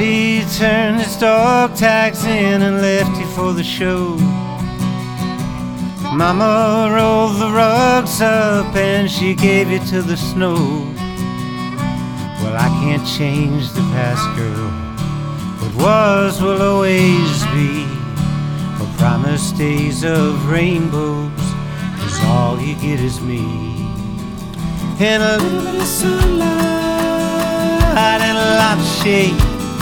Daddy turned his dog tags in and left you for the show. Mama rolled the rugs up and she gave you to the snow. Well, I can't change the past, girl. What was will always be. A promised days of rainbows, 'cause all you get is me. And a little bit of sunlight and a lot of shade,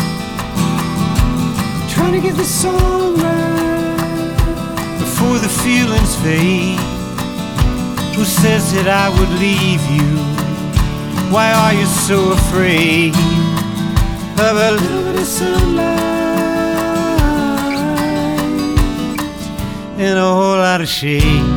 trying to get the song right before the feelings fade. Who says that I would leave you? Why are you so afraid of a little bit of sunlight and a whole lot of shade?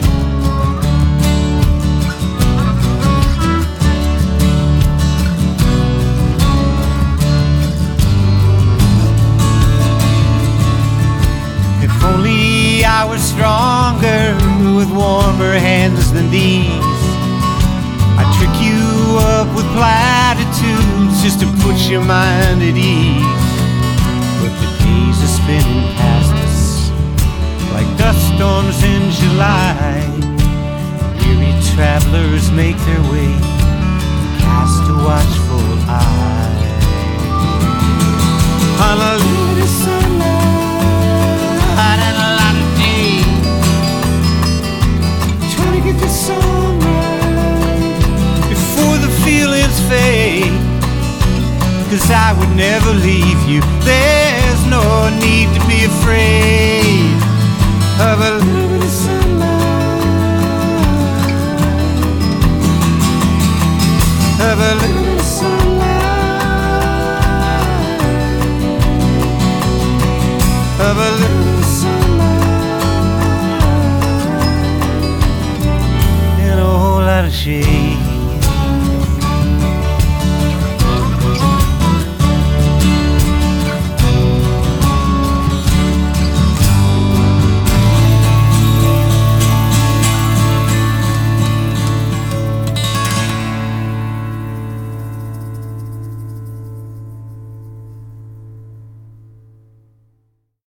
If only I was stronger with warmer hands than these, I'd trick you up with platitudes just to put your mind at ease. But the days are spinning past us like dust storms in July. Weary travelers make their way, cast a watchful eye on a little sunlight and a lot of day, trying to get this song right before the feelings fade. 'Cause I would never leave you. There's no need to be afraid of a little bit of sunlight, of a little bit of sunlight, of a little bit of sunlight and a whole lot of shade.